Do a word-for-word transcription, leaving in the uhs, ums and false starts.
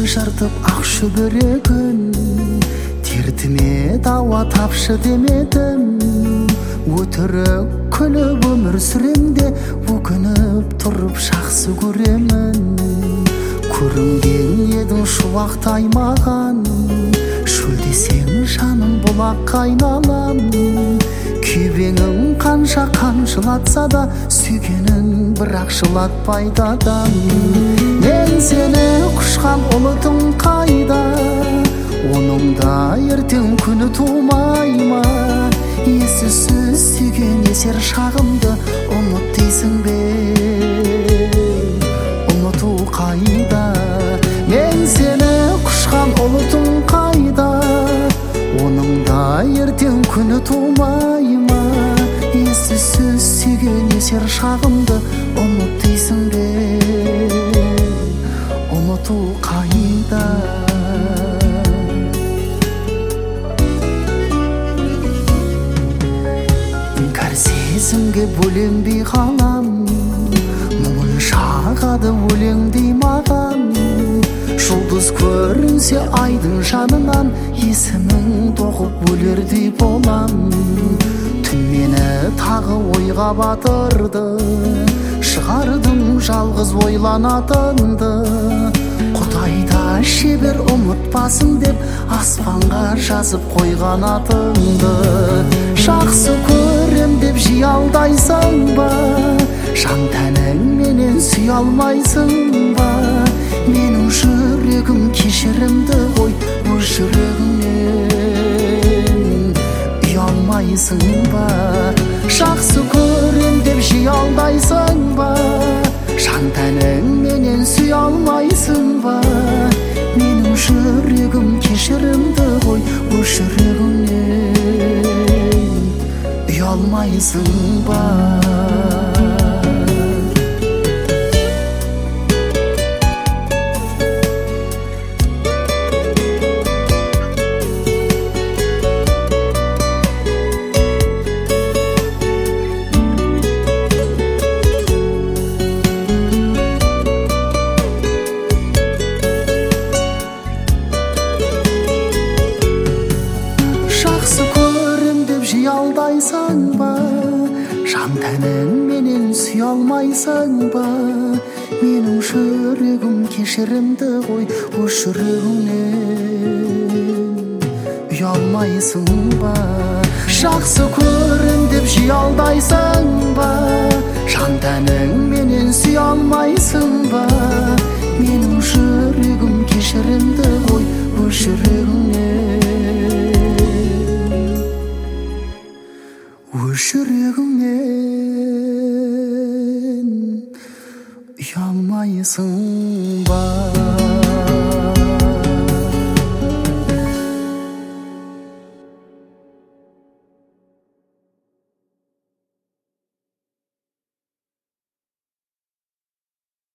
жыртып ақ шүберегін, дертіме дауа тапшы демедім. Өтірік күліп өмір сүремде, өкініп тұрып жақсы көремін. Көрінген едің шуақтай маған, шөлдесең жаным бұлаққа айналам. Күйбеңім қанша қамшылатса да, сүйгенін бірақ жылатпайды адам. Мен сені құшқан ұлытың қайда, оның да ертең күні тумай ма? Есіз сүйген есер шағымды ұмыт дейсің бе? Ұмыту қайда? Мен сені құшқан ұлытың қайда, оның да ертең күні тумай ма? Есіз сүйген есер шағымды ұмыт дейсің бе? Ұмыту қайда? Іңкәр сезімге бөленбей қалам, мұңын шағады өлеңдей маған. Жұлдыз көрінсе айдың жанынан, есімің тоғып өлердей болам. Түн мені тағы ойға батырды, шығардым жалғыз ойланатынды. Құдайда шебер ұмытпасын деп, аспанға жазып қойған атыңды. Жақсы көрем деп жиялдайсың ба, жан тәнің менен сүй алмайсың ба? Менің жүрегім кешірімді ғой, өз жүрегіңнен ұялмайсың ба? Жақсы көрем деп жиялдайсың ба, жан тәнің менен сүй алмайсың ба? Менің жүрегім кешірімді ғой, өз жүрегіңнен ұялмайсың ба? Жиялдайсың ба, жан тәнің менен сүй алмайсың ба? Менің жүрегім кешірімді ғой, өз жүрегіңнен ұялмайсың ба? Жақсы көрем деп жиялдайсың ба, жан тәнің менен сүй алмайсың ба? Менің жүрегім кешірімді ғой, өз жүрегіңнен өз жүрегіңнен ұялмайсың